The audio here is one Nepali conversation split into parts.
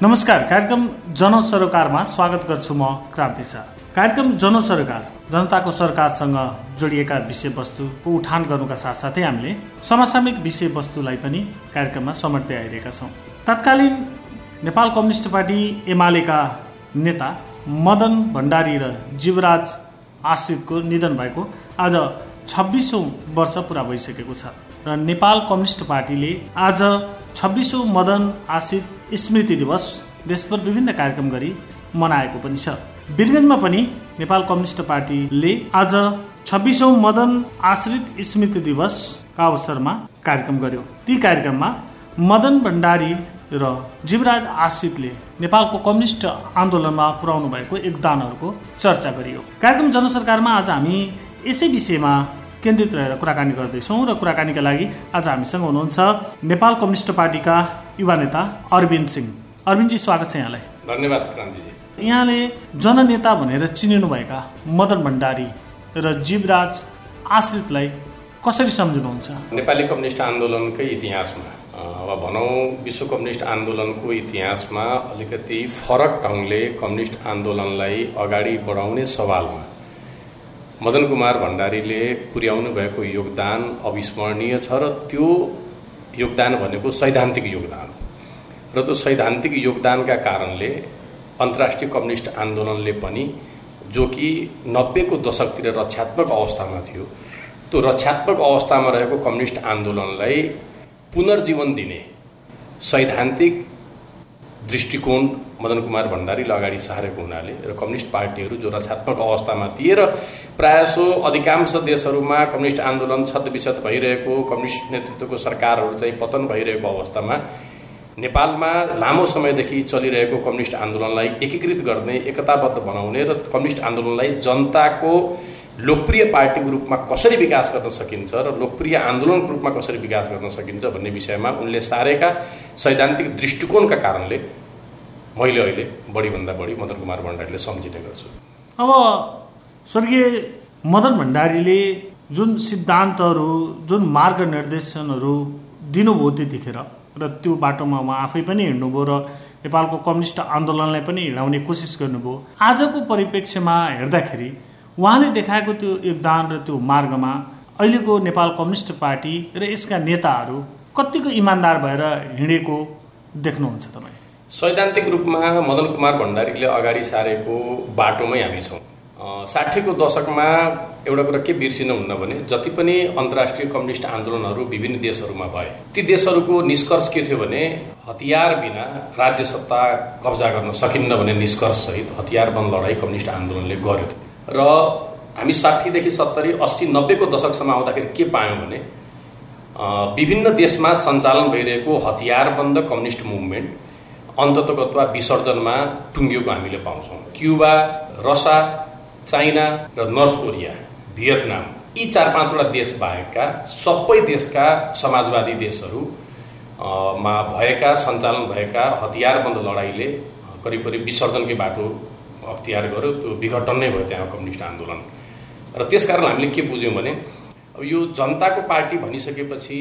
नमस्कार, कार्यक्रम जनसरोकारमा स्वागत गर्छु म क्रान्ति शाह। कार्यक्रम जनसरोकार जनताको सरकारसँग जोडिएका विषयवस्तुको उठान गर्नुका साथसाथै हामीले समसामयिक विषयवस्तुलाई पनि कार्यक्रममा समेट्दै आइरहेका छौँ। तत्कालीन नेपाल कम्युनिस्ट पार्टी एमालेका नेता मदन भण्डारी र जीवराज आश्रितको निधन भएको आज 26औं वर्ष पुरा भइसकेको छ र नेपाल कम्युनिस्ट पार्टीले आज 26औं मदन आश्रित स्मृति दिवस देशभर विभिन्न कार्यक्रम गरी मनाएको पनि छ। वीरगञ्जमा पनि नेपाल कम्युनिस्ट पार्टीले आज 26औं मदन आश्रित स्मृति दिवसका अवसरमा कार्यक्रम गर्यो। ती कार्यक्रममा मदन भण्डारी र जीवराज आश्रितले नेपालको कम्युनिस्ट आन्दोलनमा पुर्याउनु भएको योगदानहरूको चर्चा गरियो। कार्यक्रम जनसरकारमा आज हामी यसै विषयमा केन्द्रित रहेर कुराकानी गर्दैछौँ र कुराकानीका लागि आज हामीसँग हुनुहुन्छ नेपाल कम्युनिस्ट पार्टीका युवा नेता अरविन्द सिंह। अरविन्दजी, स्वागत छ यहाँलाई। धन्यवाद क्रान्तिजी। यहाँले जननेता भनेर चिनिनुभएका मदन भण्डारी र जीवराज आश्रितलाई कसरी सम्झिनुहुन्छ? नेपाली कम्युनिस्ट आन्दोलनकै इतिहासमा वा भनौँ विश्व कम्युनिस्ट आन्दोलनको इतिहासमा अलिकति फरक ढङ्गले कम्युनिस्ट आन्दोलनलाई अगाडि बढाउने सवालमा मदन कुमार भण्डारीले पुर्याउनु भएको योगदान अविस्मरणीय छ र त्यो योगदान भनेको सैद्धान्तिक योगदान हो र त्यो सैद्धान्तिक योगदानका कारणले अन्तर्राष्ट्रिय कम्युनिस्ट आन्दोलनले पनि जो कि 90को दशकतिर रक्षात्मक अवस्थामा थियो, त्यो रक्षात्मक अवस्थामा रहेको कम्युनिस्ट आन्दोलनलाई पुनर्जीवन दिने सैद्धान्तिक दृष्टिकोण मदन कुमार भण्डारीले अगाडि सारेको हुनाले र कम्युनिस्ट पार्टीहरू जो रक्षात्मक अवस्थामा थिए र प्रायसो अधिकांश देशहरूमा कम्युनिस्ट आन्दोलन छद्मविच्छेद भइरहेको, कम्युनिस्ट नेतृत्वको सरकारहरू चाहिँ पतन भइरहेको अवस्थामा नेपालमा लामो समयदेखि चलिरहेको कम्युनिस्ट आन्दोलनलाई एकीकृत गर्ने, एकताबद्ध बनाउने र कम्युनिस्ट आन्दोलनलाई जनताको लोकप्रिय पार्टीको रूपमा कसरी विकास गर्न सकिन्छ र लोकप्रिय आन्दोलनको रूपमा कसरी विकास गर्न सकिन्छ भन्ने विषयमा उनले सारेका सैद्धान्तिक दृष्टिकोणका कारणले मैले अहिले बढीभन्दा बढी मदन कुमार भण्डारीले सम्झिने गर्छु। अब स्वर्गीय मदन भण्डारीले जुन सिद्धान्तहरू, जुन मार्गनिर्देशनहरू दिनुभयो त्यतिखेर र त्यो बाटोमा उहाँ आफै पनि हिँड्नुभयो र नेपालको कम्युनिस्ट आन्दोलनलाई पनि हिँडाउने कोसिस गर्नुभयो। आजको परिप्रेक्ष्यमा हेर्दाखेरि उहाँले देखाएको त्यो योगदान र त्यो मार्गमा अहिलेको नेपाल कम्युनिस्ट पार्टी र यसका नेताहरू कतिको इमान्दार भएर हिँडेको देख्नुहुन्छ तपाईँ? सैद्धान्तिक रूपमा मदन कुमार भण्डारीले अगाडि सारेको बाटोमै हामी छौँ। 60को दशकमा एउटा कुरा के बिर्सिनु हुन्न भने जति पनि अन्तर्राष्ट्रिय कम्युनिस्ट आन्दोलनहरू विभिन्न देशहरूमा भए ती देशहरूको निष्कर्ष के थियो भने हतियार बिना राज्य सत्ता कब्जा गर्न सकिन्न भन्ने निष्कर्षसहित हतियारबन्द लडाईँ कम्युनिस्ट आन्दोलनले गर्यो र हामी 60देखि 70, 80, 90को दशकसम्म आउँदाखेरि के पायौँ भने विभिन्न देशमा सञ्चालन भइरहेको हतियारबन्द कम्युनिस्ट मुभमेन्ट अन्ततोगत्वा विसर्जनमा टुङ्गिएको हामीले पाउँछौँ। क्युबा, रसा, चाइना र नर्थ कोरिया, भियतनाम, यी 4-5वटा देश बाहेकका सबै देशका समाजवादी देशहरूमा भएका सञ्चालन भएका हतियारबन्द लडाईँले करिब करिब विसर्जनकै बाटो अख्तियार गर्यो। त्यो विघटन नै भयो त्यहाँ कम्युनिस्ट आन्दोलन र त्यसकारण हामीले के बुझ्यौँ भने अब यो जनताको पार्टी भनिसकेपछि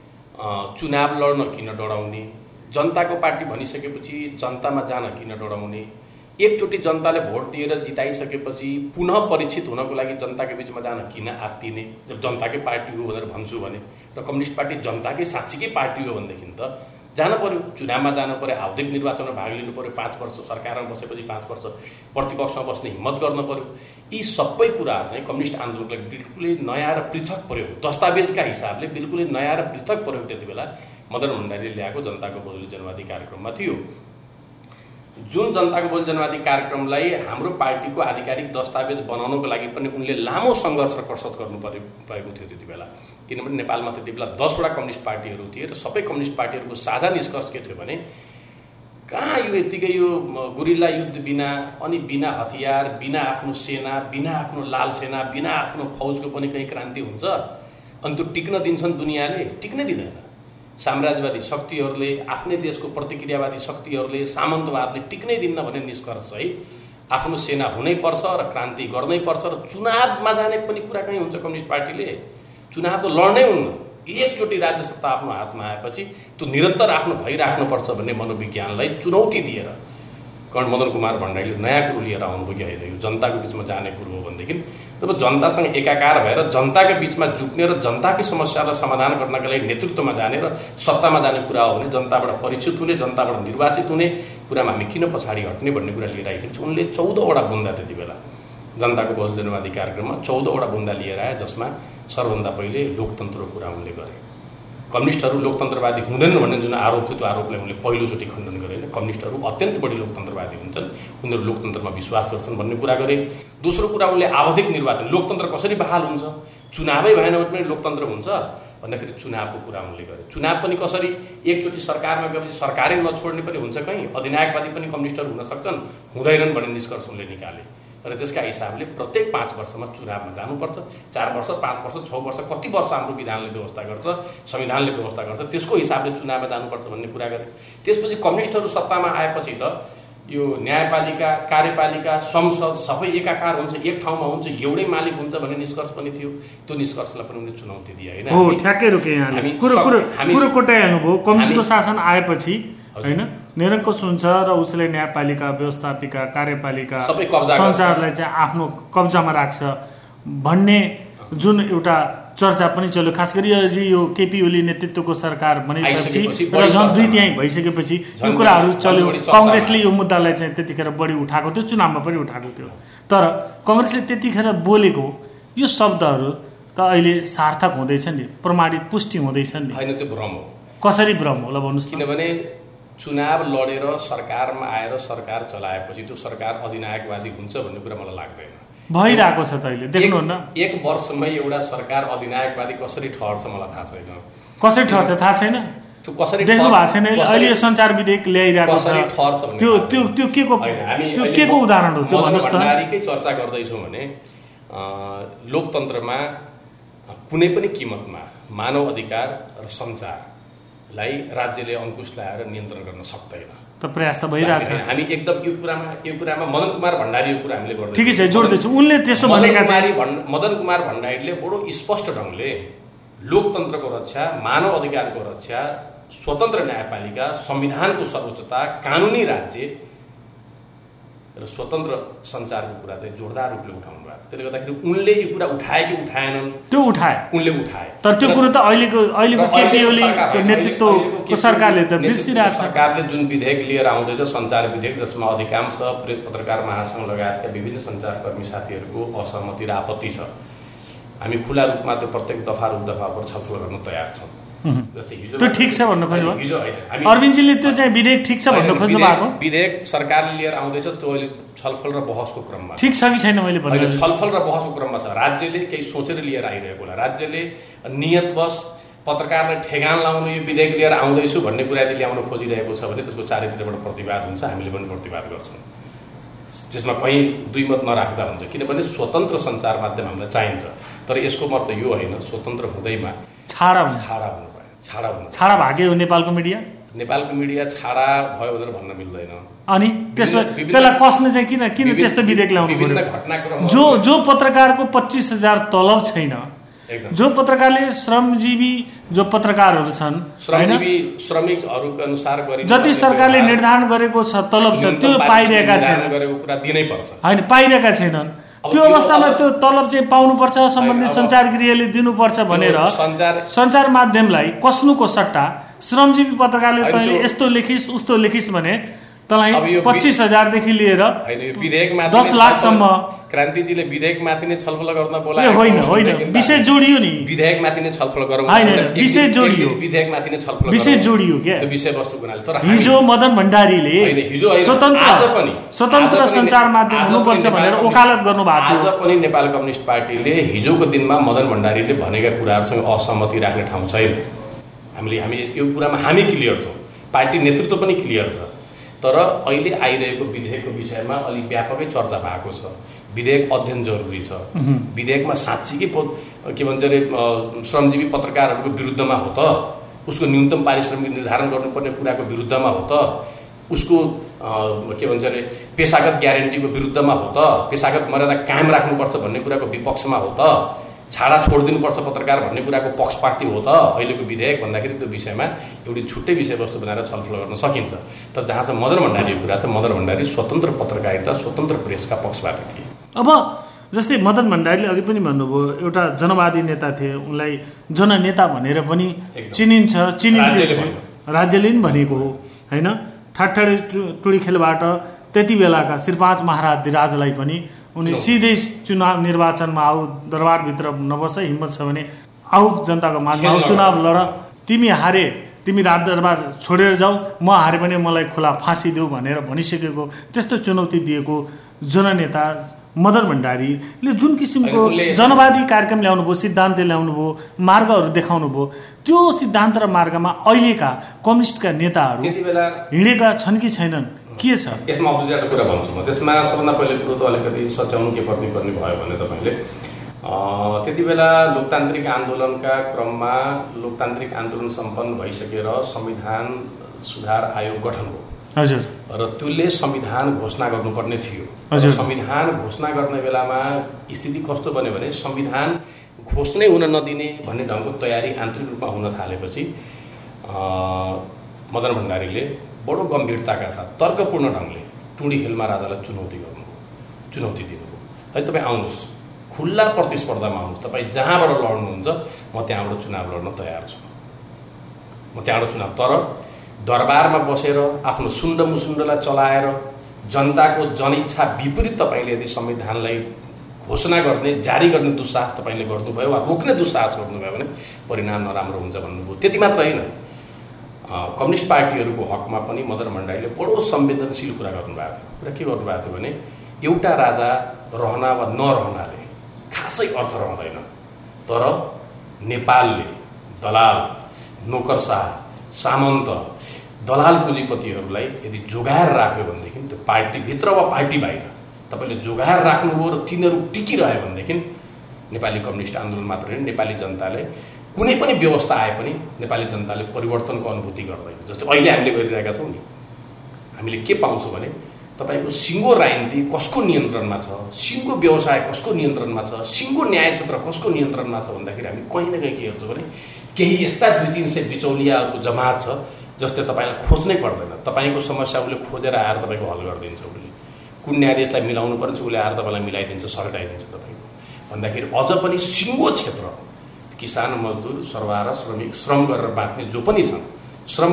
चुनाव लड्न किन डराउने, जनताको पार्टी भनिसकेपछि जनतामा जान किन डराउने, एकचोटि जनताले भोट दिएर जिताइसकेपछि पुनः परीक्षित हुनको लागि जनताकै बिचमा जान किन आत्तिने। जब जनताकै पार्टी हो भनेर भन्छु भने र कम्युनिस्ट पार्टी जनताकै साँच्चीकै पार्टी हो भनेदेखि त जानु पर्यो, चुनावमा जानु पर्यो, आवधिक निर्वाचनमा भाग लिनु पर्यो, 5 वर्ष सरकारमा बसेपछि 5 वर्ष प्रतिपक्षमा बस्ने हिम्मत गर्न पर्यो। यी सबै कुराहरू चाहिँ कम्युनिस्ट आन्दोलनलाई बिल्कुलै नयाँ र पृथक प्रयोग, दस्तावेजका हिसाबले बिल्कुलै नयाँ र पृथक प्रयोग त्यति बेला मदन भण्डारीले ल्याएको जनताको बदली जनवादी कार्यक्रममा थियो। जुन जनताको बदली जनवादी कार्यक्रमलाई हाम्रो पार्टीको आधिकारिक दस्तावेज बनाउनको लागि पनि उनले लामो सङ्घर्ष र कसरत गर्नु भएको थियो त्यति बेला। किनभने नेपालमा त्यति बेला 10वटा कम्युनिस्ट पार्टीहरू थिए र सबै कम्युनिस्ट पार्टीहरूको साझा निष्कर्ष के थियो भने कहाँ यो यत्तिकै यो गुरिल्ला युद्ध बिना अनि बिना हतियार, बिना आफ्नो सेना, बिना आफ्नो लाल सेना, बिना आफ्नो फौजको पनि कहीँ क्रान्ति हुन्छ अनि त्यो टिक्न दिन्छन् दुनियाँले? टिक्नै दिँदैन। साम्राज्यवादी शक्तिहरूले, आफ्नै देशको प्रतिक्रियावादी शक्तिहरूले, सामन्तवादले टिक्नै दिन्न भन्ने निष्कर्षसहित आफ्नो सेना हुनैपर्छ र क्रान्ति गर्नैपर्छ र चुनावमा जाने पनि कुरा कहीँ हुन्छ कम्युनिस्ट पार्टीले? चुनाव त लड्नै हुन्न, एकचोटि राज्य सत्ता आफ्नो हातमा आएपछि त्यो निरन्तर आफ्नो भइराख्नुपर्छ भन्ने मनोविज्ञानलाई चुनौती दिएर कर्ण मदन कुमार भण्डारीले नयाँ कुरो लिएर आउनुभयो कि होइन, यो जनताको बिचमा जाने कुरो हो भनेदेखि तब जनतासँग एकाकार भएर जनताको बिचमा जुट्ने र जनताकै समस्यालाई समाधान गर्नका लागि नेतृत्वमा जाने र सत्तामा जाने कुरा हो भने जनताबाट परिचित हुने, जनताबाट निर्वाचित हुने कुरामा हामी किन पछाडि हट्ने भन्ने कुरा लिएर आइसकेपछि उनले 14वटा बुन्दा त्यति बेला जनताको बहुजनवादी कार्यक्रममा 14वटा बुन्दा लिएर आए, जसमा सबभन्दा पहिले लोकतन्त्रको कुरा उनले गरे। कम्युनिस्टहरू लोकतन्त्रवादी हुँदैनन् भन्ने जुन आरोप थियो त्यो आरोपलाई उनले पहिलोचोटि खण्डन गरे। कम्युनिस्टहरू अत्यन्त बढी लोकतन्त्रवादी हुन्छन्, उनीहरू लोकतन्त्रमा विश्वास गर्छन् भन्ने कुरा गरे। दोस्रो कुरा उनले आवधिक निर्वाचन, लोकतन्त्र कसरी बहाल हुन्छ, चुनावै भएन भने पनि लोकतन्त्र हुन्छ भन्दाखेरि चुनावको कुरा उनले गरे। चुनाव पनि कसरी, एकचोटि सरकारमा गएपछि सरकारै नछोड्ने पनि हुन्छ, कहीँ अधिनायकवादी पनि कम्युनिस्टहरू हुन सक्छन्, हुँदैनन् भन्ने निष्कर्ष उनले निकाले र त्यसका हिसाबले प्रत्येक 5 वर्षमा चुनावमा जानुपर्छ। 4 वर्ष, 5 वर्ष, 6 वर्ष, कति वर्ष हाम्रो विधानले व्यवस्था गर्छ, संविधानले व्यवस्था गर्छ, त्यसको हिसाबले चुनावमा जानुपर्छ भन्ने कुरा गरे। त्यसपछि कम्युनिस्टहरू सत्तामा आएपछि त यो न्यायपालिका, कार्यपालिका, संसद सबै एकाकार हुन्छ, एक ठाउँमा हुन्छ, एउटै मालिक हुन्छ भन्ने निष्कर्ष पनि थियो। त्यो निष्कर्षलाई पनि उनले चुनौती दिए होइन। हो, ठ्याक्कै रोके यहाँले कुरो कोट्याइहाल्नुभयो। कम्युनिस्टको शासन आएपछि होइन निरङ्कुश हुन्छ र उसले न्यायपालिका, व्यवस्थापिका, कार्यपालिका, सञ्चारलाई चाहिँ आफ्नो कब्जामा राख्छ भन्ने जुन एउटा चर्चा पनि चल्यो। खास गरी यो केपी ओली नेतृत्वको सरकार बनेपछि र झन् 2/3 भइसकेपछि यो कुराहरू चल्यो। कङ्ग्रेसले यो मुद्दालाई चाहिँ त्यतिखेर बढी उठाएको थियो, चुनावमा पनि उठाएको थियो। तर कङ्ग्रेसले त्यतिखेर बोलेको यो शब्दहरू त अहिले सार्थक हुँदैछ नि, प्रमाणित पुष्टि हुँदैछन् नि। होइन, त्यो भ्रम हो। कसरी भ्रम होला भन्नुहोस्। किनभने चुनाव लडेर सरकारमा आएर सरकार चलाएपछि त्यो सरकार अधिनायकवादी हुन्छ भन्ने कुरा मलाई लाग्दैन। भइरहेको छ त अहिले देख्नुहुन्न। एक वर्षमै एउटा सरकार अधिनायकवादी कसरी ठहर्छ मलाई थाहा छैन। कसरी ठहर्छ थाहा छैन, त्यो कसरी देख्नु भएको छैन। अहिले यो सञ्चार विधेयक ल्याइरहेको छ, त्यो के को उदाहरण हो त्यो भन्नुहोस् त। भण्डारीकै चर्चा गर्दैछौँ भने लोकतन्त्रमा कुनै पनि किमतमा मानव अधिकार र सञ्चारलाई राज्यले अंकुश लगाएर नियन्त्रण गर्न सक्दैन। त प्रयास त भइरहेछ। हामी एकदम यो कुरामा मदन कुमार भण्डारीको कुरा हामीले गर्दै ठिकै छ, जोड्दैछु। उनले त्यसो भनेका थिए। मदन कुमार भण्डारीले बडो स्पष्ट ढङ्गले लोकतन्त्रको रक्षा, मानव अधिकारको रक्षा, स्वतन्त्र न्यायपालिका, संविधानको सर्वोच्चता, कानुनी राज्य र स्वतन्त्र सञ्चारको कुरा चाहिँ जोरदार रूपले उठाउनु भएको छ। त्यसले गर्दाखेरि उनले यो कुरा उठाए कि उठाएनन्? त्यो उठाए, उनले उठाए। तर त्यो कुरो त अहिलेको केपी ओलीको नेतृत्वको सरकारले त बिर्सिरहेछ। सरकारले जुन विधेयक लिएर आउँदैछ, सञ्चार विधेयक, जसमा अधिकांश पत्रकार महासङ्घ लगायतका विभिन्न सञ्चारकर्मी साथीहरूको असहमति र आपत्ति छ, हामी खुला रूपमा त्यो प्रत्येक दफा पर छलफल गर्न तयार छौँ। जस्तै हिजो त्यो ठिक छ भन्नु खोज्नु हिजो अरविन्दजीले त्यो चाहिँ विधेयक ठिक छ भन्नु खोज्नु भएको। विधेयक सरकारले लिएर आउँदैछ, त्यो अहिले छलफल र बहसको क्रममा ठिक छ कि छैन मैले भन्नु। छलफल र बहसको क्रममा छ। राज्यले केही सोचेर लिएर आइरहेको होला, राज्यले नियतवश पत्रकारलाई ठेगान लाउनु यो विधेयक लिएर आउँदैछु भन्ने कुरा यदि ल्याउन खोजिरहेको छ भने त्यसको चारैतिरबाट प्रतिवाद हुन्छ, हामीले पनि प्रतिवाद गर्छौँ। त्यसमा कहीँ दुई मत नराख्दा हुन्छ, किनभने स्वतन्त्र सञ्चार माध्यम हामीलाई चाहिन्छ। तर यसको अर्थ यो होइन स्वतन्त्र हुँदैमा छाडा भाग्यो नेपालको मिडिया छाडा भयो भनेर भन्न मिल्दैन। अनि त्यसलाई कसले चाहिँ किन त्यस्तो विधेयक ल्याउनु पर्यो? जो पत्रकारको 25,000 तलब छैन, जो पत्रकारले श्रमजीवी जो पत्रकारहरू छन्, श्रमिकहरूको अनुसार जति सरकारले निर्धारण गरेको छ तलब छ त्यो पाइरहेका छैनन्, होइन पाइरहेका छैनन्। त्यो अवस्थामा त्यो तलब चाहिँ पाउनुपर्छ, सम्बन्धित सञ्चार गृहले दिनुपर्छ भनेर सञ्चार माध्यमलाई कस्नुको सट्टा श्रमजीवी पत्रकारले तैँले यस्तो लेखिस् उस्तो लेखिस् भने तँलाई 25,000 देखि लिएर 10 लाखसम्म। क्रान्तिजीले विधेयकमाथि नै छलफल गर्न बोलाए। होइन, विषय जोडियो नि, विधेयकमाथि नै छलफल गरौँ। होइन, विषय जोडियो, विधेयकमाथि नै छलफल विषय जोडियो क्या त्यो विषयवस्तु गुनाले। तर हिजो मदन भण्डारीले स्वतन्त्र सञ्चार माध्यम हुनुपर्छ भनेर वकालत गर्नु भएको थियो। आज पनि नेपाल कम्युनिस्ट पार्टीले हिजोको दिनमा मदन भण्डारीले भनेका कुराहरूसँग असहमति राख्ने ठाउँ छैन। हामी यो कुरामा हामी क्लियर छौँ, पार्टी नेतृत्व पनि क्लियर छ। तर अहिले आइरहेको विधेयकको विषयमा अलि व्यापकै चर्चा भएको छ। विधेयक अध्ययन जरुरी छ। विधेयकमा साँच्चीकै के भन्छ अरे श्रमजीवी पत्रकारहरूको विरुद्धमा हो त, उसको न्यूनतम पारिश्रमिक निर्धारण गर्नुपर्ने कुराको विरुद्धमा हो त, उसको के भन्छ अरे पेशागत ग्यारेन्टीको विरुद्धमा हो त, पेशागत मर्यादा कायम राख्नुपर्छ भन्ने कुराको विपक्षमा हो त, छाडा छोडिदिनुपर्छ पत्रकार भन्ने कुराको पक्षपाती हो त अहिलेको विधेयक भन्दाखेरि त्यो विषयमा एउटी छुट्टै विषयवस्तु बनाएर छलफल गर्न सकिन्छ। तर जहाँ चाहिँ मदन भण्डारीको कुरा छ, मदन भण्डारी स्वतन्त्र पत्रकारिता, स्वतन्त्र प्रेसका पक्षपाती थिए। अब जस्तै मदन भण्डारीले अघि पनि भन्नुभयो एउटा जनवादी नेता थिए, उनलाई जननेता भनेर पनि चिनिन्छ, राज्यले पनि भनेको हो होइन। ठाडठाडे टुडी खेलबाट त्यति बेलाका श्री 5 महाराजलाई पनि उनी सिधै चुनाव निर्वाचनमा आऊ, दरबारभित्र नबस, हिम्मत छ भने आऊ, जनताको माझमा आऊ, चुनाव लड, तिमी हारे तिमी राज दरबार छोडेर जाऊ, म हारे पनि मलाई खुला फाँसी देऊ भनेर भनिसकेको त्यस्तो चुनौती दिएको जननेता मदन भण्डारीले जुन किसिमको जनवादी कार्यक्रम ल्याउनु भयो, सिद्धान्त ल्याउनु भयो, मार्गहरू देखाउनु भयो, त्यो सिद्धान्त र मार्गमा अहिलेका कम्युनिस्टका नेताहरू हिँडेका छन् कि छैनन्, के छ यसमा? अब दुईवटा कुरा भन्छु म। त्यसमा सबभन्दा पहिले कुरो त अलिकति सच्याउनु के पर्ने भयो भने तपाईँले त्यति बेला लोकतान्त्रिक आन्दोलनका क्रममा लोकतान्त्रिक आन्दोलन सम्पन्न भइसकेर संविधान सुधार आयोग गठन हो। हजुर। र त्यसले संविधान घोषणा गर्नुपर्ने थियो। संविधान घोषणा गर्ने बेलामा स्थिति कस्तो बन्यो भने संविधान घोषणै हुन नदिने भन्ने ढङ्गको तयारी आन्तरिक रूपमा हुन थालेपछि मदन भण्डारीले बडो गम्भीरताका साथ तर्कपूर्ण ढङ्गले टुडी खेलमा राजालाई चुनौती दिनुभयो। है तपाईँ आउनुहोस्, खुल्ला प्रतिस्पर्धामा आउनुहोस्, तपाईँ जहाँबाट लड्नुहुन्छ म त्यहाँबाट चुनाव लड्न तयार छु, म त्यहाँबाट चुनाव। तर दरबारमा बसेर आफ्नो सुन्ड मुसुन्डलाई चलाएर जनताको जनइच्छा विपरीत तपाईँले यदि संविधानलाई घोषणा गर्ने, जारी गर्ने दुस्साहस तपाईँले गर्नुभयो वा रोक्ने दुस्साहस गर्नुभयो भने परिणाम नराम्रो हुन्छ भन्नुभयो। त्यति मात्र होइन, कम्युनिस्ट पार्टीहरूको हकमा पनि मदन भण्डारीले बडो संवेदनशील कुरा गर्नुभएको थियो। कुरा के गर्नुभएको थियो भने एउटा राजा रहना वा नरहनाले खासै अर्थ रहँदैन, तर नेपालले दलाल, नोकरशाह, सामन्त, दलाल पुँजीपतिहरूलाई यदि जोगाएर राख्यो भनेदेखि त्यो पार्टीभित्र वा पार्टी बाहिर तपाईँले जोगाएर राख्नुभयो र तिनीहरू टिकिरह्यो भनेदेखि नेपाली कम्युनिस्ट आन्दोलन मात्र होइन, नेपाली जनताले कुनै पनि व्यवस्था आए पनि नेपाली जनताले परिवर्तनको अनुभूति गर्दैन। जस्तै अहिले हामीले गरिरहेका छौँ नि, हामीले के पाउँछौँ भने तपाईँको सिङ्गो राजनीति कसको नियन्त्रणमा छ, सिङ्गो व्यवसाय कसको नियन्त्रणमा छ, सिङ्गो न्याय क्षेत्र कसको नियन्त्रणमा छ भन्दाखेरि हामी कहीँ न कहीँ के हेर्छौँ भने केही यस्ता 200-300 बिचौलियाहरूको जमात छ जसले तपाईँलाई खोज्नै पर्दैन। तपाईँको समस्या उसले खोजेर आएर तपाईँको हल गरिदिन्छ। उसले कुन न्यायाधीशलाई मिलाउनु पर्छ उसले आएर तपाईँलाई मिलाइदिन्छ, सल्टाइदिन्छ तपाईँको। भन्दाखेरि अझ पनि सिङ्गो क्षेत्र किसान, मजदुर, सर्वहारा, श्रमिक, श्रम गरेर बाँच्ने जो पनि छन्, श्रम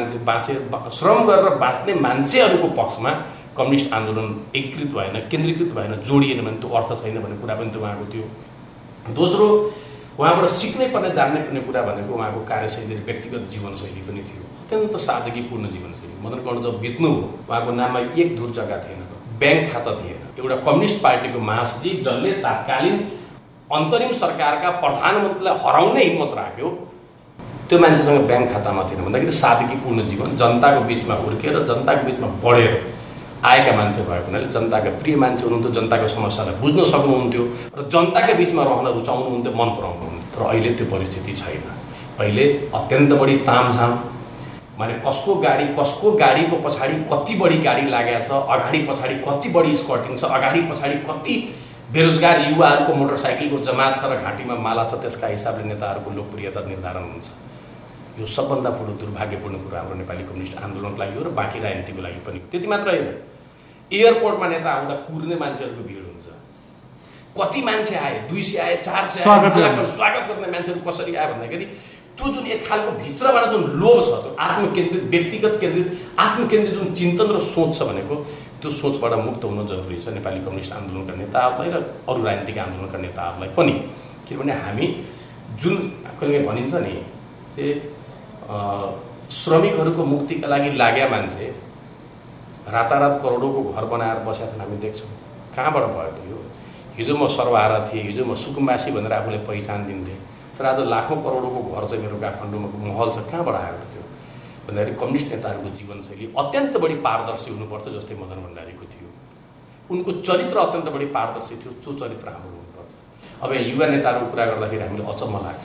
गरेर बाँच्ने मान्छेहरूको पक्षमा कम्युनिस्ट आन्दोलन एकीकृत भएन, केन्द्रीकृत भएन, जोडिएन भने त्यो अर्थ छैन भन्ने कुरा पनि त उहाँको थियो। दोस्रो, उहाँबाट सिक्नै पर्ने, जान्नै पर्ने कुरा भनेको उहाँको कार्यशैली र व्यक्तिगत जीवनशैली पनि थियो। अत्यन्त सादगीपूर्ण जीवनशैली। मदन कर्ण जब बित्नुभयो उहाँको नाममा एक धुर जग्गा थिएन, ब्याङ्क खाता थिएन। एउटा कम्युनिस्ट पार्टीको महासचिव जसले तात्कालीन अन्तरिम सरकारका प्रधानमन्त्रीलाई हराउने हिम्मत राख्यो, त्यो मान्छेसँग ब्याङ्क खातामा थिएन। भन्दाखेरि सादगीपूर्ण जीवन, जनताको बिचमा हुर्केर जनताको बिचमा बढेर आएका मान्छे भएको हुनाले जनताका प्रिय मान्छे हुनुहुन्थ्यो, जनताको समस्यालाई बुझ्न सक्नुहुन्थ्यो र जनताकै बिचमा रहन रुचाउनुहुन्थ्यो, मन पराउनुहुन्थ्यो। तर अहिले त्यो परिस्थिति छैन। अहिले अत्यन्त बढी तामझाम, माने कसको गाडीको पछाडि कति बढी गाडी लागेको छ, अगाडि पछाडि कति बढी स्कर्टिङ छ, अगाडि पछाडि कति बेरोजगार युवाहरूको मोटरसाइकलको जमात छ र घाँटीमा माला छ, त्यसका हिसाबले नेताहरूको लोकप्रियता निर्धारण हुन्छ। यो सबभन्दा ठुलो दुर्भाग्यपूर्ण कुरा हाम्रो नेपाली कम्युनिस्ट आन्दोलनको लागि हो र बाँकी राजनीतिको लागि पनि। त्यति मात्र होइन, एयरपोर्टमा नेता आउँदा कुर्ने मान्छेहरूको भिड हुन्छ। कति मान्छे आए, 200 आए, 400 स्वागत गर्ने मान्छेहरू कसरी आए भन्दाखेरि त्यो जुन एक खालको भित्रबाट जुन लोभ छ, त्यो आत्मकेन्द्रित, व्यक्तिगत केन्द्रित, आत्मकेन्द्रित जुन चिन्तन र सोच छ भनेको, त्यो सोचबाट मुक्त हुन जरुरी छ नेपाली कम्युनिस्ट आन्दोलनका नेताहरूलाई र अरू राजनीतिक आन्दोलनका नेताहरूलाई पनि। किनभने हामी जुन कहिले भनिन्छ नि चाहिँ श्रमिकहरूको मुक्तिका लागि लाग्या मान्छे रातारात करोडौँको घर बनाएर बसेका छन्, हामी देख्छौँ। कहाँबाट भयो त यो? हिजो म सर्वहारा थिएँ, हिजो म सुकुम्बासी भनेर आफूले पहिचान दिन्थेँ, तर आज लाखौँ करोडौँको घर चाहिँ मेरो काठमाडौँमा महल छ, कहाँबाट आयो त त्यो? भन्दाखेरि कम्युनिस्ट नेताहरूको जीवनशैली अत्यन्त बढी पारदर्शी हुनुपर्छ, जस्तै मदन भण्डारीको थियो। उनको चरित्र अत्यन्त बढी पारदर्शी थियो, जो चरित्र हाम्रो हुनुपर्छ। अब युवा नेताहरूको कुरा गर्दाखेरि हामीले अचम्म लाग्छ।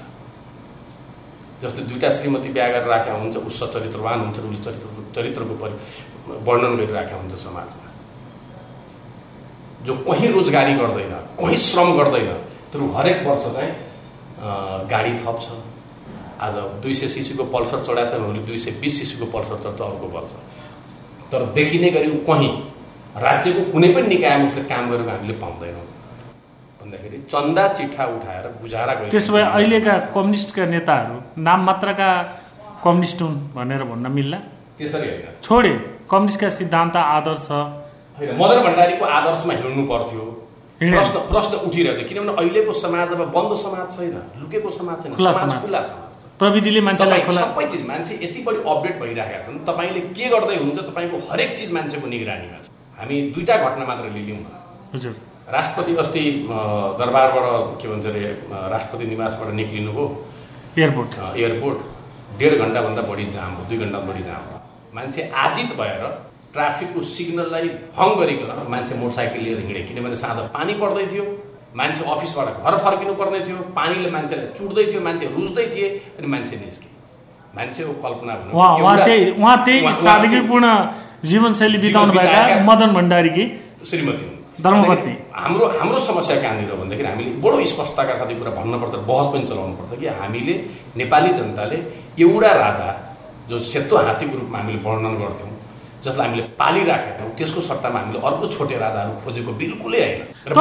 जस्तै 2टा श्रीमती बिहा गरेर राखेका हुन्छ, उस चरित्रवान हुन्छ, उसले चरित्रको वर्णन गरिराखेका हुन्छ समाजमा। जो कहीँ रोजगारी गर्दैन, कहीँ श्रम गर्दैन, तर हरेक वर्ष चाहिँ गाडी थप छ। आज 200 सीसीको पल्सर चढाएको छ भने 220 सीसीको पल्सर चढ्छ अर्को वर्ष। तर देखिने गरी कहीँ राज्यको कुनै पनि निकायमा उसले काम गरेको हामीले पाउँदैनौँ भन्दाखेरि चन्दा चिठा उठाएर गुजारा गरे। त्यसो भए अहिलेका कम्युनिस्टका नेताहरू नाम मात्रका कम्युनिस्ट हुन् भनेर भन्न मिल्ला? त्यसरी होइन, छोडे कम्युनिस्टका सिद्धान्त आदर्श होइन, मदन भण्डारीको आदर्शमा हिँड्नु पर्थ्यो। प्रश्न उठिरहेको थियो किनभने अहिलेको समाजमा बन्द समाज छैन, लुकेको समाज छैन, खुला समाज छ। प्रविधिले मान्छेलाई सबै चिज मान्छे यति बढी अपडेट भइरहेका छन्। तपाईँले के गर्दै हुनुहुन्छ तपाईँको हरेक चिज मान्छेको निगरानीमा छ। हामी दुईटा घटना मात्र लियौँ न। हजुर, राष्ट्रपति अस्ति दरबारबाट के भन्छ अरे राष्ट्रपति निवासबाट निक्लिनुभयो एयरपोर्ट 1.5 घन्टाभन्दा बढी जाम भयो, 2 घन्टा बढी जाम भयो। मान्छे आजित भएर ट्राफिकको सिग्नललाई भङ्ग गरिकन मान्छे मोटरसाइकल लिएर हिँडे किनभने साँझ पानी पर्दै थियो, मान्छे अफिसबाट घर फर्किनु पर्ने थियो, पानीले मान्छेलाई चुड्दै थियो, मान्छे रुच्दै थिए अनि मान्छे निस्के। मान्छेको कल्पना उहाँ त्यही सादगीपूर्ण जीवनशैली बिताउनु भएका मदन भण्डारीकी श्रीमती हुन्, धर्मपत्नी। हाम्रो समस्या कहाँनिर भन्दाखेरि हामीले बडो स्पष्टताका साथ कुरा भन्नुपर्छ, बहस पनि चलाउनुपर्छ कि हामीले नेपाली जनताले एउटा राजा जो सेतो हात्तीको रूपमा हामीले वर्णन गर्थ्यौँ, जसलाई हामीले पालिराखेका थियौँ, त्यसको सट्टामा हामीले अर्को छोटे राजाहरू खोजेको बिल्कुलै होइन।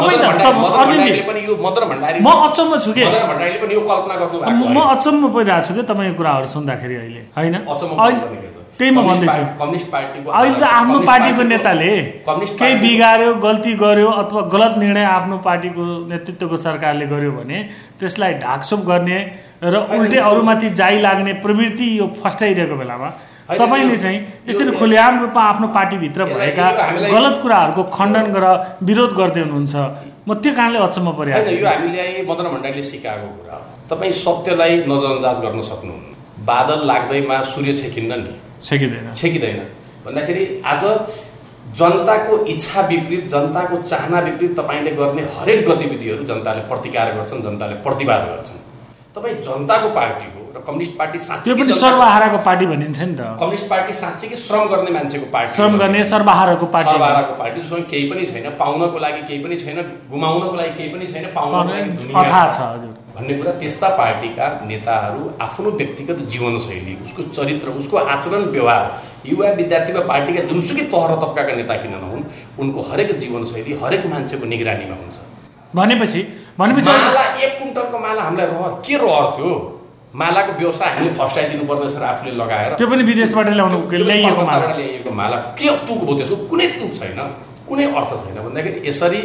म अचम्म छु कि मदन भण्डारीले पनि यो कल्पना गर्नुभएको। म अचम्म परिरहेको छु कि तपाईँको कुराहरू सुन्दाखेरि अहिले होइन, त्यही म भन्दैछु। कम्युनिस्ट पार्टीको अहिले त आफ्नो पार्टीको नेताले केही बिगार्यो, गल्ती गर्यो अथवा गलत निर्णय आफ्नो पार्टीको नेतृत्वको सरकारले गर्यो भने त्यसलाई ढाकछोप गर्ने र उल्टै अरूमाथि जाइ लाग्ने प्रवृत्ति यो फस्टाइरहेको बेलामा तपाईँले चाहिँ यसरी खुलेआम रूपमा आफ्नो पार्टीभित्र भएका गलत कुराहरूको खण्डन गरेर विरोध गर्दै हुनुहुन्छ। म त्यो कारणले अचम्म परिरहेको छु। यो हामीले मदन भण्डारीले सिकाएको कुरा, तपाईँ सत्यलाई नजरअन्दाज गर्न सक्नुहुन्न। बादल लाग्दैमा सूर्य छेकिँदैन भन्दाखेरि आज जनताको इच्छा विपरीत, जनताको चाहना विपरीत तपाईँले गर्ने हरेक गतिविधिहरू जनताले प्रतिकार गर्छन्, जनताले प्रतिवाद गर्छन्। तपाईँ जनताको पार्टी हो र कम्युनिस्ट पार्टी साँच्चै त्यो पनि सर्वहाराको पार्टी भनिन्छ नि त। कम्युनिस्ट पार्टी साँच्चै श्रम गर्ने मान्छेको पार्टी, श्रम गर्ने सर्वहाराको पार्टी जसमा केही पनि छैन, पाउनको लागि केही पनि छैन, गुमाउनको लागि केही पनि छैन, पाउनको लागि अथाह छ हजुर भन्ने कुरा। त्यस्ता पार्टीका नेताहरू आफ्नो व्यक्तिगत जीवनशैली, उसको चरित्र, उसको आचरण व्यवहार, युवा विद्यार्थीमा पार्टीका जुनसुकै तह र तबकाका नेता किन नहुन्, उनको हरेक जीवनशैली हरेक मान्छेको निगरानीमा हुन्छ। भनेपछि माला 1 कुन्टलको माला हामीलाई के रहर थियो? मालाको व्यवसाय हामीले फस्टाइदिनु पर्ने छ र आफूले लगाएर त्यो पनि विदेशबाट ल्याइएको माला के तुक भयो? त्यसको कुनै तुक छैन, कुनै अर्थ छैन। भन्दाखेरि यसरी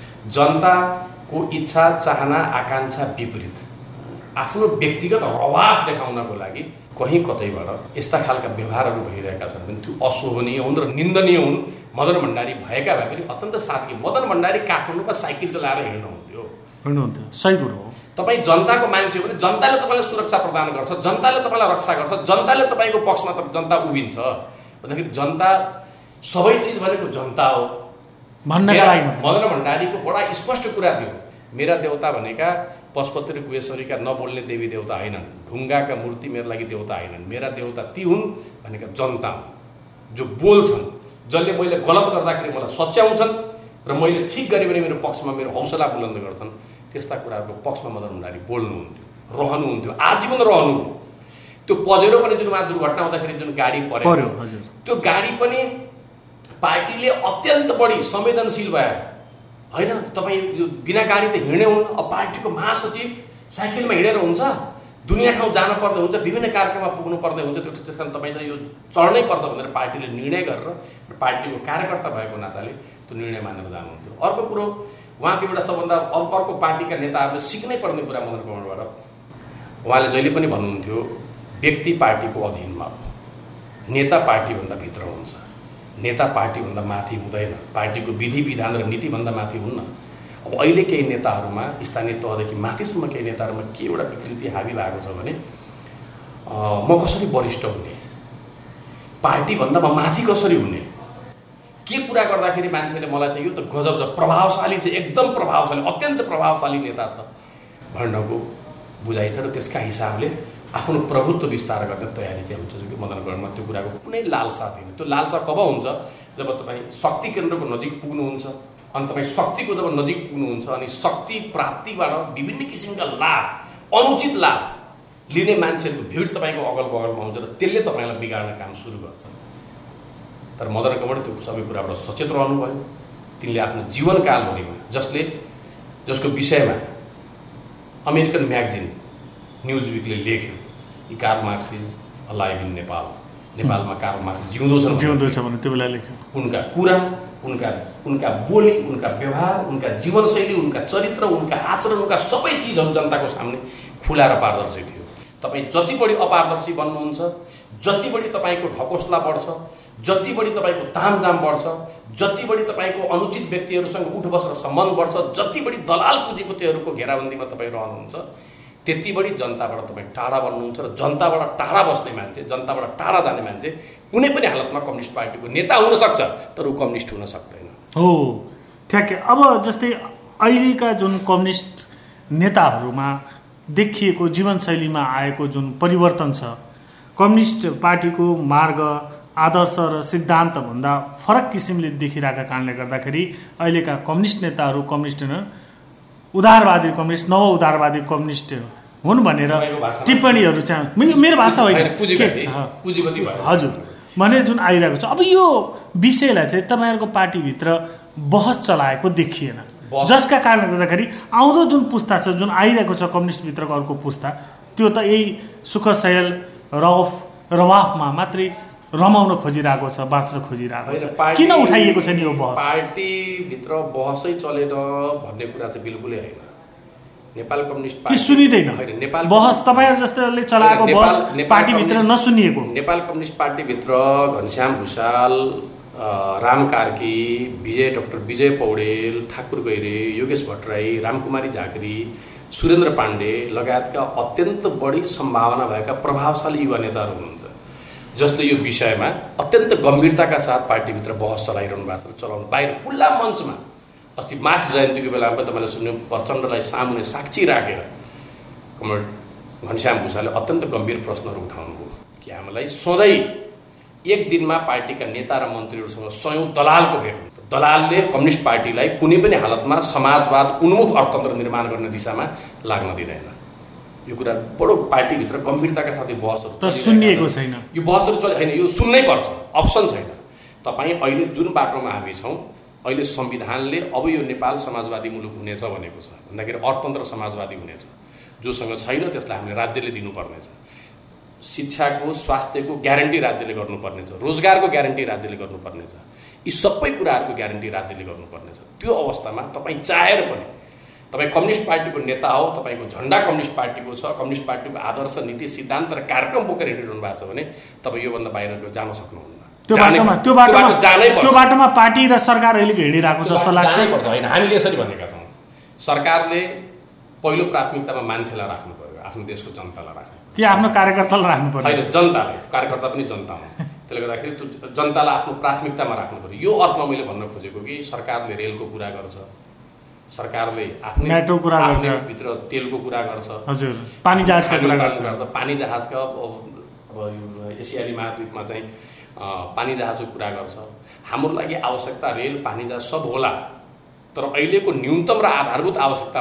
जनताको इच्छा चाहना आकाङ्क्षा विपरीत आफ्नो व्यक्तिगत रवाफ देखाउनको लागि कहीँ कतैबाट यस्ता खालका व्यवहारहरू भइरहेका छन् भने त्यो अशोभनीय हुन् र निन्दनीय हुन्। मदन भण्डारी भएका भए पनि अत्यन्त सादगी। मदन भण्डारी काठमाडौँमा साइकल चलाएर हिँड्नुहुन्थ्यो, सही कुरो हो। तपाईँ जनताको मान्छे हो भने जनताले तपाईँलाई सुरक्षा प्रदान गर्छ, जनताले तपाईँलाई रक्षा गर्छ, जनताले तपाईँको पक्षमा जनता उभिन्छ। भन्दाखेरि जनता सबै चिज भनेको जनता हो भन्नका लागि मदन भण्डारीको बडा स्पष्ट कुरा थियो। मेरा देवता भनेका पशुपति र गुहेश्वरीका नबोल्ने देवी देवता होइनन्, ढुङ्गाका मूर्ति मेरो लागि देवता होइनन्। मेरा देवता ती हुन् भनेका जनता हुन् जो बोल्छन्, जसले मैले गलत गर्दाखेरि मलाई सच्याउँछन् र मैले ठिक गरेँ भने मेरो पक्षमा मेरो हौसला बुलन्द गर्छन्। त्यस्ता कुराहरूको पक्षमा मदन भण्डारी बोल्नुहुन्थ्यो, रहनुहुन्थ्यो, आजीवन रहनु। त्यो पजेरो पनि जुन दुर्घटना हुँदाखेरि जुन गाडी पर्यो, त्यो गाडी पनि पार्टीले अत्यन्त बढी संवेदनशील भएर होइन, तपाईँ बिना गाडी त हिँड्ने हुन्। अब पार्टीको महासचिव साइकलमा हिँडेर हुन्छ, दुनियाँ ठाउँ जानु पर्ने हुन्छ, विभिन्न कार्यक्रममा पुग्नु पर्ने हुन्छ। त्यस कारण तपाईँलाई यो चढ्नै पर्छ भनेर पार्टीले निर्णय गरेर पार्टीको कार्यकर्ता भएको नाताले त्यो निर्णय मानेर जानुहुन्थ्यो। अर्को कुरो, उहाँको एउटा सबभन्दा अर्को पार्टीका नेताहरूले सिक्नै पर्ने कुरा मदन कुमारबाट, उहाँले जहिले पनि भन्नुहुन्थ्यो व्यक्ति पार्टीको अधीनमा हो, नेता पार्टीभन्दा भित्र हुन्छ, नेता पार्टीभन्दा माथि हुँदैन, पार्टीको विधि विधान र नीतिभन्दा माथि हुन्न। अब अहिले केही नेताहरूमा, स्थानीय तहदेखि माथिसम्म केही नेताहरूमा के एउटा विकृति हावी भएको छ भने म कसरी वरिष्ठ हुने, पार्टीभन्दा म माथि कसरी हुने, के कुरा गर्दाखेरि मान्छेले मलाई चाहिँ यो त गजब छ, प्रभावशाली छ, एकदम प्रभावशाली, अत्यन्त प्रभावशाली नेता छ भन्नको बुझाइ छ। र त्यसका हिसाबले आफ्नो प्रभुत्व विस्तार गर्ने तयारी चाहिँ हुन्छ। कि मदनगढमा त्यो कुराको कुनै लालसा थिएन। त्यो लालसा कब हुन्छ? जब तपाईँ शक्ति केन्द्रको नजिक पुग्नुहुन्छ, अनि तपाईँ शक्तिको जब नजिक पुग्नुहुन्छ अनि शक्ति प्राप्तिबाट विभिन्न किसिमका लाभ अनुचित लाभ लिने मान्छेहरूको भिड तपाईँको अगल बगलमा हुन्छ र त्यसले तपाईँलाई बिगार्ने काम सुरु गर्छ। तर मदन कमल त्यो सबै कुराबाट सचेत रहनुभयो। तिनले आफ्नो जीवनकालभरिमा जसको विषयमा अमेरिकन म्यागजिन न्युज विकले लेख्यो, कि Karl Marx is alive in Nepal, नेपालमा कार्ल मार्क्स जिउँदो छ भने त्यो बेला लेख्यो। उनका कुरा, उनका बोली, उनका व्यवहार, उनका जीवनशैली, उनका चरित्र, उनका आचरण, उनका सबै चिजहरू जनताको सामने खुला र पारदर्शी थियो। तपाईँ जति बढी अपारदर्शी बन्नुहुन्छ, जति बढी तपाईँको ढकोसला बढ्छ, जति बढी तपाईँको तामझाम बढ्छ, जति बढी तपाईँको अनुचित व्यक्तिहरूसँग उठ बस र सम्बन्ध बढ्छ, जति बढी दलाल पुँजीपतिहरूको घेराबन्दीमा तपाईँ रहनुहुन्छ, त्यति बढी जनताबाट तपाईँ टाढा बन्नुहुन्छ। र जनताबाट टाढा बस्ने मान्छे, जनताबाट टाढा जाने मान्छे कुनै पनि हालतमा कम्युनिस्ट पार्टीको नेता हुन सक्छ, तर ऊ कम्युनिस्ट हुन सक्दैन। हो, ठ्याक्कै। अब जस्तै अहिलेका जुन कम्युनिस्ट नेताहरूमा देखिएको जीवनशैलीमा आएको जुन परिवर्तन छ, कम्युनिस्ट पार्टीको मार्ग, आदर्श र सिद्धान्तभन्दा फरक किसिमले देखिरहेका कारणले गर्दाखेरि अहिलेका कम्युनिस्ट नेताहरू कम्युनिस्ट उदारवादी कम्युनिस्ट, नव उदारवादी कम्युनिस्ट हुन् भनेर टिप्पणीहरू चाहिँ मेरो भाषा होइन, हजुर भने जुन आइरहेको छ। अब यो विषयलाई चाहिँ तपाईँहरूको पार्टीभित्र बहस चलाएको देखिएन, जसका कारणले गर्दाखेरि आउँदो जुन पुस्ता छ, जुन आइरहेको छ कम्युनिस्टभित्रको अर्को पुस्ता, त्यो त यही सुख सयल रवाफमा मात्रै रमाउन खोजिरहेको छ, बाँच्न खोजिरहेको छ। किन उठाइएको छ नि यो बहस? पार्टीभित्र बहसै चलेन भन्ने कुरा चाहिँ बिल्कुलै होइन। नेपाल कम्युनिस्ट पार्टी सुनिँदैन, नेपाल बहस तपाईँहरू जस्तोले चलाएको बहस पार्टीभित्र नसुनिएको। नेपाल कम्युनिस्ट पार्टीभित्र घनश्याम भुषाल, राम कार्की, डाक्टर विजय पौडेल, ठाकुर गैरे, योगेश भट्टराई, रामकुमारी झाँक्री, सुरेन्द्र पाण्डे लगायतका अत्यन्त बढी सम्भावना भएका प्रभावशाली युवा नेताहरू हुनुहुन्छ, जसले यो विषयमा अत्यन्त गम्भीरताका साथ पार्टीभित्र बहस चलाइरहनु भएको छ। चलाउनु बाहिर खुल्ला मञ्चमा अस्ति मार्क्स जयन्तीको बेलामा पनि तपाईँले सुन्नु, प्रचण्डलाई सामुने साक्षी राखेर कमरेड घनश्याम भुषालले अत्यन्त गम्भीर प्रश्नहरू उठाउनुभयो कि हामीलाई सधैँ एक दिनमा पार्टीका नेता र मन्त्रीहरूसँग सयौं दलालको भेट हुन्छ। दलालले कम्युनिस्ट पार्टीलाई कुनै पनि हालतमा समाजवाद उन्मुख अर्थतन्त्र निर्माण गर्ने दिशामा लाग्न दिँदैन। यो कुरा बडो पार्टीभित्र गम्भीरताका साथै बहसहरू सुनिएको छैन। यो बहसहरू छैन, यो सुन्नै पर्छ, अप्सन छैन। तपाईँ अहिले जुन बाटोमा हामी छौँ, अहिले संविधानले अब यो नेपाल समाजवादी मुलुक हुनेछ भनेको छ, भन्दाखेरि अर्थतन्त्र समाजवादी हुनेछ। जोसँग छैन त्यसलाई हामीले राज्यले दिनुपर्नेछ। शिक्षाको, स्वास्थ्यको ग्यारेन्टी राज्यले गर्नुपर्नेछ, रोजगारको ग्यारेन्टी राज्यले गर्नुपर्नेछ, यी सबै कुराहरूको ग्यारेन्टी राज्यले गर्नुपर्नेछ। त्यो अवस्थामा तपाईँ चाहेर पनि, तपाईँ कम्युनिस्ट पार्टीको नेता हो, तपाईँको झन्डा कम्युनिस्ट पार्टीको छ, कम्युनिस्ट पार्टीको आदर्श, नीति, सिद्धान्त र कार्यक्रम बोकेर हिँडिरहनु भएको छ भने तपाईँ योभन्दा बाहिर जान सक्नुहुन्न। त्यो बाटोमा पार्टी र सरकार अहिले हिँडिरहेको जस्तो लाग्छ। होइन, हामीले यसरी भनेका छौँ, सरकारले पहिलो प्राथमिकतामा मान्छेलाई राख्नु पर्यो, आफ्नो देशको जनतालाई राख्नु, कि आफ्नो कार्यकर्तालाई राख्नु पर्यो? होइन, जनतालाई। कार्यकर्ता पनि जनता हो, त्यसले गर्दाखेरि त्यो जनतालाई आफ्नो प्राथमिकतामा राख्नु पर्यो। यो अर्थमा मैले भन्न खोजेको कि सरकारले रेलको कुरा गर्छ, सरकारले आफ्नै मेट्रो कुरा गर्छ, भित्र तेलको कुरा गर्छ, हजुर, पानी जहाजको कुरा गर्छ। पानी जहाजका अब एसियाली महाद्वीपमा चाहिँ पानी जहाजको कुरा गर्छ। हाम्रो लागि आवश्यकता रेल, पानी जहाज सब होला, तर अहिलेको न्यूनतम र आधारभूत आवश्यकता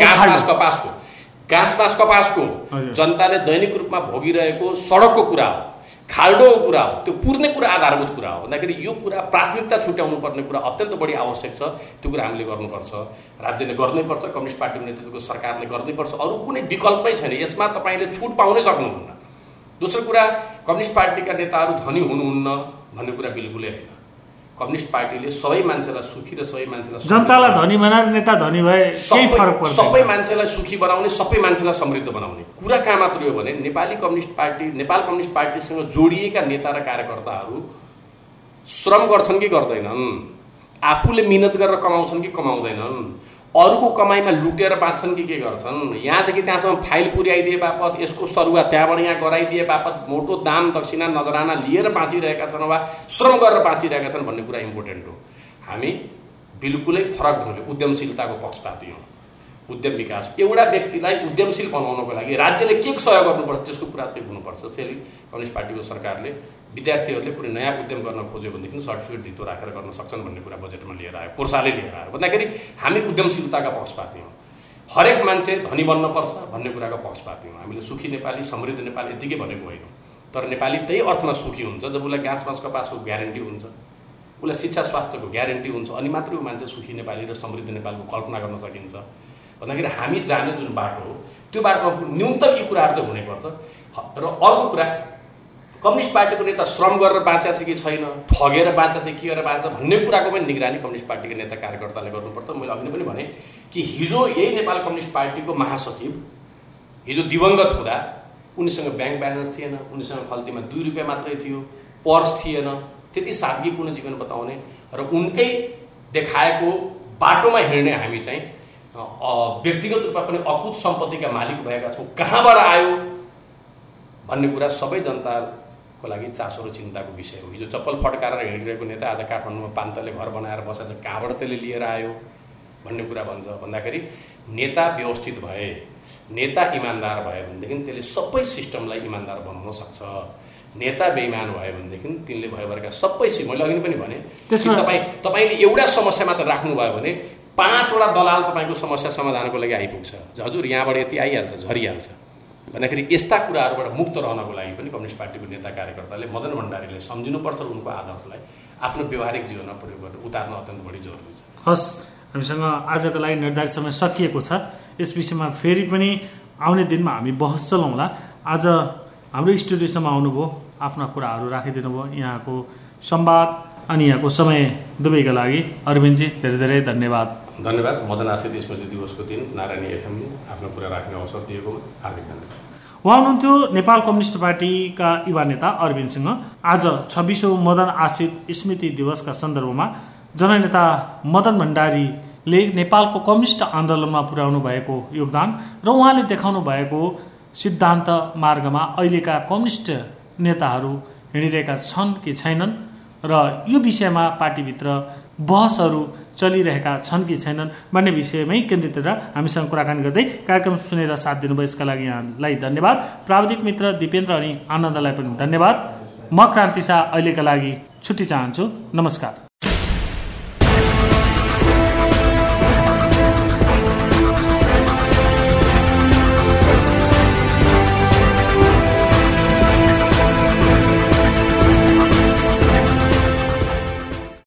घाँस बाँस कपासको जनताले दैनिक रूपमा भोगिरहेको सडकको कुरा हो, खाल्डोको कुरा हो, त्यो पुर्ने कुरा आधारभूत कुरा हो। भन्दाखेरि यो कुरा प्राथमिकता छुट्याउनु पर्ने कुरा अत्यन्त बढी आवश्यक छ। त्यो कुरा हामीले गर्नुपर्छ, राज्यले गर्नैपर्छ, कम्युनिस्ट पार्टीको नेतृत्वको सरकारले गर्नैपर्छ। अरू कुनै विकल्पै छैन, यसमा तपाईँले छुट पाउनै सक्नुहुन्न। दोस्रो कुरा, कम्युनिस्ट पार्टीका नेताहरू धनी हुनुहुन्न भन्ने कुरा बिल्कुलै होइन। कम्युनिस्ट पार्टीले सबै मान्छेलाई सुखी र सबै मान्छेलाई, जनतालाई धनी बनाएर नेता धनी भए केही फरक पर्दैन। सबै मान्छेलाई सुखी बनाउने, सबै मान्छेलाई समृद्ध बनाउने कुरा कहाँ मात्र हो भने नेपाल कम्युनिस्ट पार्टीसँग जोडिएका नेता र कार्यकर्ताहरू श्रम गर्छन् कि गर्दैनन्, आफूले मिहिनेत गरेर कमाउँछन् कि कमाउँदैनन्, अरूको कमाइमा लुटेर बाँच्छन् कि के गर्छन्, यहाँदेखि त्यहाँसम्म फाइल पुर्याइदिए बापत, यसको सरुवा त्यहाँबाट यहाँ गराइदिए बापत मोटो दाम दक्षिणा नजराना लिएर बाँचिरहेका छन् वा श्रम गरेर बाँचिरहेका छन् भन्ने कुरा इम्पोर्टेन्ट हो। हामी बिल्कुलै फरक ढङ्गले उद्यमशीलताको पक्षपाती हौँ। उद्यम विकास, एउटा व्यक्तिलाई उद्यमशील बनाउनको लागि राज्यले के सहयोग गर्नुपर्छ त्यसको कुरा चाहिँ हुनुपर्छ। त्यसैले कम्युनिस्ट पार्टीको सरकारले विद्यार्थीहरूले कुनै नयाँ उद्यम गर्न खोज्यो भनेदेखि सर्टिफिकेट धितो राखेर गर्न सक्छन् भन्ने कुरा बजेटमा लिएर आयो, पोर्साले लिएर आयो। भन्दाखेरि हामी उद्यमशीलताका पक्षपाती हौँ। हरेक मान्छे धनी बन्नुपर्छ भन्ने कुराको पक्षपाती हौँ। हामीले सुखी नेपाली समृद्ध नेपाली यतिकै भनेको होइन, तर नेपाली त्यही अर्थमा सुखी हुन्छ जब उसलाई घाँस बाँस कपासको ग्यारेन्टी हुन्छ, उसलाई शिक्षा स्वास्थ्यको ग्यारेन्टी हुन्छ, अनि मात्रै ऊ मान्छे सुखी नेपाली र समृद्ध नेपालको कल्पना गर्न सकिन्छ। भन्दाखेरि हामी जाने जुन बाटो हो त्यो बाटोमा न्यूनतम यी कुराहरू चाहिँ हुनैपर्छ। र अर्को कुरा, कम्युनिस्ट पार्टीको नेता श्रम गरेर बाँचेको छ कि छैन, ठगेर बाँचेको छ के गरेर बाँचेको छ भन्ने कुराको पनि निगरानी कम्युनिस्ट पार्टीको नेता कार्यकर्ताले गर्नुपर्छ। मैले अघि पनि भने कि हिजो यही नेपाल कम्युनिस्ट पार्टीको महासचिव हिजो दिवंगत हुँदा उनीसँग ब्याङ्क ब्यालेन्स थिएन, उनीसँग खल्तीमा 2 रुपियाँ मात्रै थियो, पर्स थिएन, त्यति सादगीपूर्ण जीवन बताउने र उनकै देखाएको बाटोमा हिँड्ने हामी चाहिँ व्यक्तिगत रूपमा पनि अकुत सम्पत्तिका मालिक भएका छौँ। कहाँबाट आयो भन्ने कुरा सबै जनताको लागि चासो र चिन्ताको विषय हो। हिजो चप्पल फड्काएर हिँडिरहेको नेता आज काठमाडौँमा 5 तले घर बनाएर बसेर कहाँबाट त्यसले लिएर आयो भन्ने कुरा भन्छ। भन्दाखेरि नेता व्यवस्थित भए, नेता इमान्दार भयो भनेदेखि त्यसले सबै सिस्टमलाई इमान्दार बनाउन सक्छ। नेता बेइमान भयो भनेदेखि तिनले भएभरका सबै मैले अघि पनि भने तपाईँले एउटा समस्या मात्र राख्नुभयो भने 5 वटा दलाल तपाईँको समस्या समाधानको लागि आइपुग्छ। हजुर यहाँबाट यति आइहाल्छ, झरिहाल्छ। भन्दाखेरि यस्ता कुराहरूबाट मुक्त रहनको लागि पनि कम्युनिस्ट पार्टीको नेता कार्यकर्ताले मदन भण्डारीले सम्झिनुपर्छ, उनको आदर्शलाई आफ्नो व्यवहारिक जीवनमा प्रयोग गरेर उतार्न अत्यन्त बढी जरुरी छ। हस्, हामीसँग आजको लागि निर्धारित समय सकिएको छ। यस विषयमा फेरि पनि आउने दिनमा हामी बहस चलाउँला। आज हाम्रो स्टुडियोसम्म आउनुभयो, आफ्ना कुराहरू राखिदिनु भयो। यहाँको संवाद अनि यहाँको समय दुवैका लागि अरविन्दजी धेरै धेरै धन्यवाद। धन्यवाद। मदन आश्रित स्मृति दिवसको दिन नारायणी एफएमले आफ्नो कुरा राख्ने अवसर दिएकोमा हार्दिक धन्यवाद। उहाँ हुनुहुन्थ्यो नेपाल कम्युनिस्ट पार्टीका युवा नेता अरविन्द सिंह। आज 26औं मदन आश्रित स्मृति दिवसका सन्दर्भमा जननेता मदन भण्डारीले नेपालको कम्युनिस्ट आन्दोलनमा पुर्याउनु भएको योगदान र उहाँले देखाउनु भएको सिद्धान्त मार्गमा अहिलेका कम्युनिस्ट नेताहरू हिँडिरहेका छन् कि छैनन् र यो विषयमा पार्टीभित्र बहसहरू चलिरहेका छन् कि छैनन् भन्ने विषयमै केन्द्रित रहेर हामीसँग कुराकानी गर्दै कार्यक्रम सुनेर साथ दिनुभयो यसका लागि यहाँलाई धन्यवाद। प्राविधिक मित्र दिपेन्द्र अनि आनन्दलाई पनि धन्यवाद। म क्रान्ति शाह अहिलेका लागि छुट्टी चाहन्छु। नमस्कार।